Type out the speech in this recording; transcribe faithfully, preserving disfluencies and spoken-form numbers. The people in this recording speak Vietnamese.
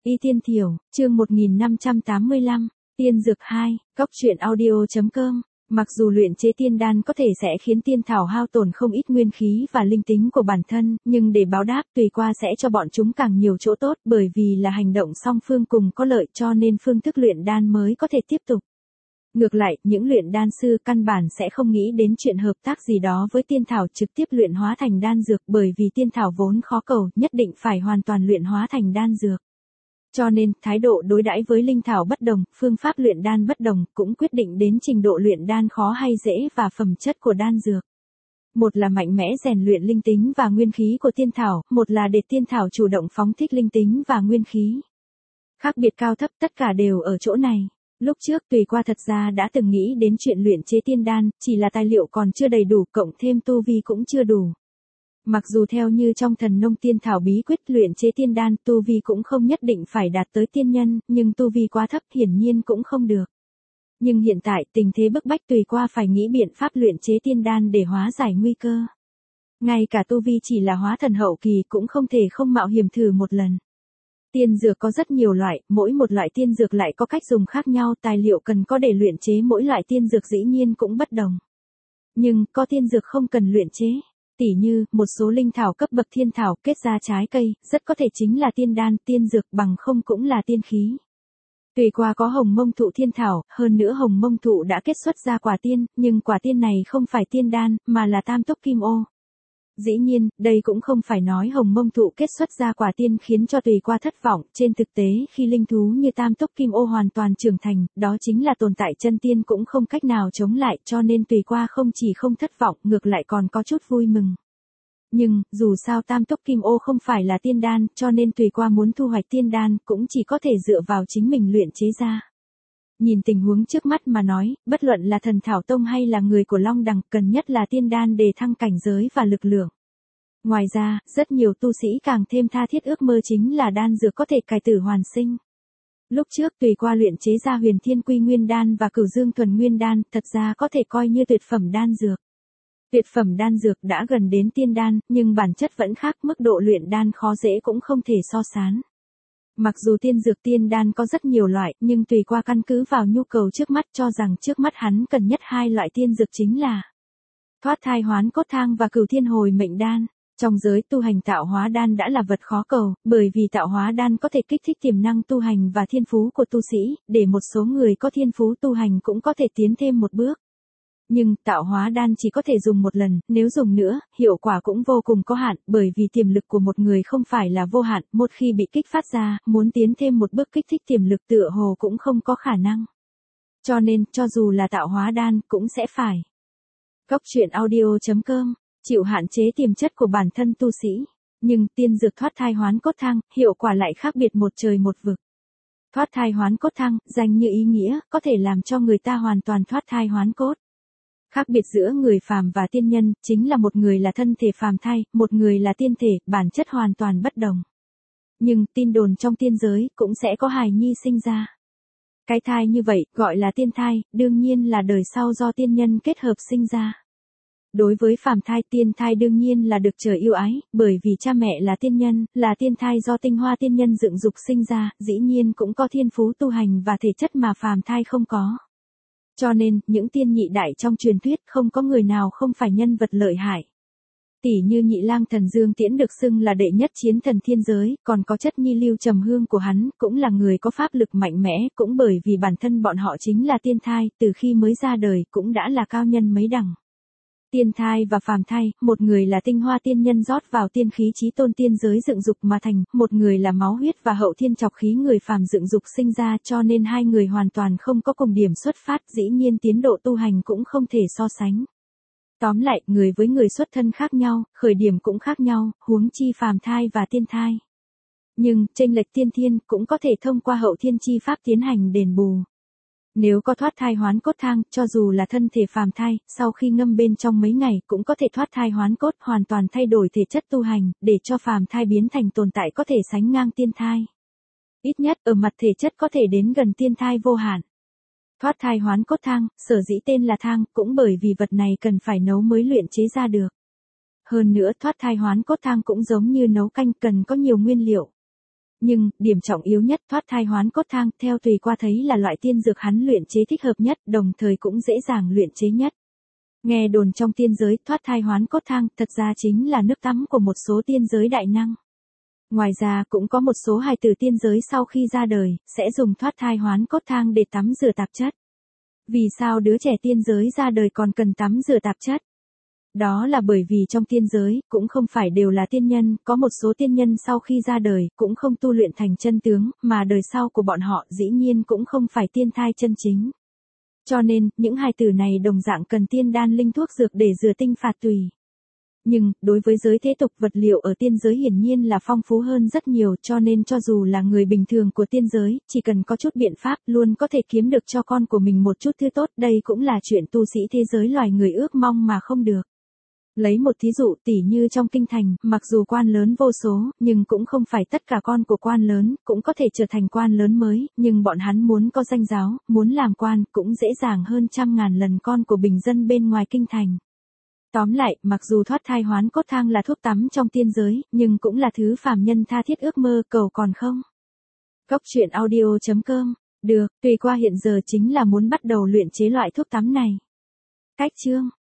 Y Tiên Thiểu, chương một nghìn năm trăm tám mươi lăm, Tiên Dược hai, Cóc truyện audio.com. Mặc dù luyện chế tiên đan có thể sẽ khiến tiên thảo hao tổn không ít nguyên khí và linh tính của bản thân, nhưng để báo đáp Tùy Qua sẽ cho bọn chúng càng nhiều chỗ tốt, bởi vì là hành động song phương cùng có lợi cho nên phương thức luyện đan mới có thể tiếp tục. Ngược lại, những luyện đan sư căn bản sẽ không nghĩ đến chuyện hợp tác gì đó với tiên thảo trực tiếp luyện hóa thành đan dược, bởi vì tiên thảo vốn khó cầu, nhất định phải hoàn toàn luyện hóa thành đan dược. Cho nên, thái độ đối đãi với linh thảo bất đồng, phương pháp luyện đan bất đồng, cũng quyết định đến trình độ luyện đan khó hay dễ và phẩm chất của đan dược. Một là mạnh mẽ rèn luyện linh tính và nguyên khí của tiên thảo, một là để tiên thảo chủ động phóng thích linh tính và nguyên khí. Khác biệt cao thấp tất cả đều ở chỗ này. Lúc trước Tùy Qua thật ra đã từng nghĩ đến chuyện luyện chế tiên đan, chỉ là tài liệu còn chưa đầy đủ, cộng thêm tu vi cũng chưa đủ. Mặc dù theo như trong Thần Nông Tiên Thảo bí quyết luyện chế tiên đan, tu vi cũng không nhất định phải đạt tới tiên nhân, nhưng tu vi quá thấp hiển nhiên cũng không được. Nhưng hiện tại tình thế bức bách Tùy Qua phải nghĩ biện pháp luyện chế tiên đan để hóa giải nguy cơ. Ngay cả tu vi chỉ là hóa thần hậu kỳ cũng không thể không mạo hiểm thử một lần. Tiên dược có rất nhiều loại, mỗi một loại tiên dược lại có cách dùng khác nhau, tài liệu cần có để luyện chế mỗi loại tiên dược dĩ nhiên cũng bất đồng. Nhưng, có tiên dược không cần luyện chế. Tỉ như, một số linh thảo cấp bậc thiên thảo kết ra trái cây, rất có thể chính là tiên đan, tiên dược, bằng không cũng là tiên khí. Tùy Qua có hồng mông thụ thiên thảo, hơn nữa hồng mông thụ đã kết xuất ra quả tiên, nhưng quả tiên này không phải tiên đan, mà là tam túc kim ô. Dĩ nhiên, đây cũng không phải nói hồng mông thụ kết xuất ra quả tiên khiến cho Tùy Qua thất vọng, trên thực tế khi linh thú như tam túc kim ô hoàn toàn trưởng thành, đó chính là tồn tại chân tiên cũng không cách nào chống lại, cho nên Tùy Qua không chỉ không thất vọng, ngược lại còn có chút vui mừng. Nhưng, dù sao tam túc kim ô không phải là tiên đan, cho nên Tùy Qua muốn thu hoạch tiên đan cũng chỉ có thể dựa vào chính mình luyện chế ra. Nhìn tình huống trước mắt mà nói, bất luận là Thần Thảo Tông hay là người của Long Đằng, cần nhất là tiên đan để thăng cảnh giới và lực lượng. Ngoài ra, rất nhiều tu sĩ càng thêm tha thiết ước mơ chính là đan dược có thể cải tử hoàn sinh. Lúc trước Tùy Qua luyện chế ra Huyền Thiên Quy Nguyên Đan và Cửu Dương Thuần Nguyên Đan, thật ra có thể coi như tuyệt phẩm đan dược. Tuyệt phẩm đan dược đã gần đến tiên đan, nhưng bản chất vẫn khác, mức độ luyện đan khó dễ cũng không thể so sánh. Mặc dù tiên dược tiên đan có rất nhiều loại, nhưng Tùy Qua căn cứ vào nhu cầu trước mắt cho rằng trước mắt hắn cần nhất hai loại tiên dược chính là Thoát Thai Hoán Cốt Thang và Cửu Thiên Hồi Mệnh Đan. Trong giới tu hành tạo hóa đan đã là vật khó cầu, bởi vì tạo hóa đan có thể kích thích tiềm năng tu hành và thiên phú của tu sĩ, để một số người có thiên phú tu hành cũng có thể tiến thêm một bước. Nhưng, tạo hóa đan chỉ có thể dùng một lần, nếu dùng nữa, hiệu quả cũng vô cùng có hạn, bởi vì tiềm lực của một người không phải là vô hạn, một khi bị kích phát ra, muốn tiến thêm một bước kích thích tiềm lực tựa hồ cũng không có khả năng. Cho nên, cho dù là tạo hóa đan, cũng sẽ phải. Cóc truyện audio.com, chịu hạn chế tiềm chất của bản thân tu sĩ. Nhưng, tiên dược Thoát Thai Hoán Cốt Thang, hiệu quả lại khác biệt một trời một vực. Thoát thai hoán cốt thang, danh như ý nghĩa, có thể làm cho người ta hoàn toàn thoát thai hoán cốt. Khác biệt giữa người phàm và tiên nhân, chính là một người là thân thể phàm thai, một người là tiên thể, bản chất hoàn toàn bất đồng. Nhưng, tin đồn trong tiên giới, cũng sẽ có hài nhi sinh ra. Cái thai như vậy, gọi là tiên thai, đương nhiên là đời sau do tiên nhân kết hợp sinh ra. Đối với phàm thai, tiên thai đương nhiên là được trời yêu ái, bởi vì cha mẹ là tiên nhân, là tiên thai do tinh hoa tiên nhân dựng dục sinh ra, dĩ nhiên cũng có thiên phú tu hành và thể chất mà phàm thai không có. Cho nên, những tiên nhị đại trong truyền thuyết không có người nào không phải nhân vật lợi hại. Tỷ như Nhị Lang Thần Dương Tiễn được xưng là đệ nhất chiến thần thiên giới, còn có Chất Nhi Lưu Trầm Hương của hắn, cũng là người có pháp lực mạnh mẽ, cũng bởi vì bản thân bọn họ chính là tiên thai, từ khi mới ra đời cũng đã là cao nhân mấy đẳng. Tiên thai và phàm thai, một người là tinh hoa tiên nhân rót vào tiên khí chí tôn tiên giới dựng dục mà thành, một người là máu huyết và hậu thiên trọc khí người phàm dựng dục sinh ra, cho nên hai người hoàn toàn không có cùng điểm xuất phát, dĩ nhiên tiến độ tu hành cũng không thể so sánh. Tóm lại, người với người xuất thân khác nhau, khởi điểm cũng khác nhau, huống chi phàm thai và tiên thai. Nhưng, chênh lệch tiên thiên cũng có thể thông qua hậu thiên chi pháp tiến hành đền bù. Nếu có thoát thai hoán cốt thang, cho dù là thân thể phàm thai, sau khi ngâm bên trong mấy ngày cũng có thể thoát thai hoán cốt, hoàn toàn thay đổi thể chất tu hành, để cho phàm thai biến thành tồn tại có thể sánh ngang tiên thai. Ít nhất ở mặt thể chất có thể đến gần tiên thai vô hạn. Thoát thai hoán cốt thang, sở dĩ tên là thang, cũng bởi vì vật này cần phải nấu mới luyện chế ra được. Hơn nữa thoát thai hoán cốt thang cũng giống như nấu canh cần có nhiều nguyên liệu. Nhưng, điểm trọng yếu nhất thoát thai hoán cốt thang theo Tùy Qua thấy là loại tiên dược hắn luyện chế thích hợp nhất, đồng thời cũng dễ dàng luyện chế nhất. Nghe đồn trong tiên giới thoát thai hoán cốt thang thật ra chính là nước tắm của một số tiên giới đại năng. Ngoài ra cũng có một số hài tử tiên giới sau khi ra đời, sẽ dùng thoát thai hoán cốt thang để tắm rửa tạp chất. Vì sao đứa trẻ tiên giới ra đời còn cần tắm rửa tạp chất? Đó là bởi vì trong tiên giới, cũng không phải đều là tiên nhân, có một số tiên nhân sau khi ra đời, cũng không tu luyện thành chân tướng, mà đời sau của bọn họ dĩ nhiên cũng không phải tiên thai chân chính. Cho nên, những hài tử này đồng dạng cần tiên đan linh thuốc dược để rửa tinh phạt tùy. Nhưng, đối với giới thế tục vật liệu ở tiên giới hiển nhiên là phong phú hơn rất nhiều, cho nên cho dù là người bình thường của tiên giới, chỉ cần có chút biện pháp luôn có thể kiếm được cho con của mình một chút thứ tốt, đây cũng là chuyện tu sĩ thế giới loài người ước mong mà không được. Lấy một thí dụ tỉ như trong kinh thành, mặc dù quan lớn vô số, nhưng cũng không phải tất cả con của quan lớn, cũng có thể trở thành quan lớn mới, nhưng bọn hắn muốn có danh giáo, muốn làm quan, cũng dễ dàng hơn trăm ngàn lần con của bình dân bên ngoài kinh thành. Tóm lại, mặc dù thoát thai hoán cốt thang là thuốc tắm trong tiên giới, nhưng cũng là thứ phàm nhân tha thiết ước mơ, cầu còn không. Cốc truyện audio chấm com. Được, Tùy Qua hiện giờ chính là muốn bắt đầu luyện chế loại thuốc tắm này. Cách chương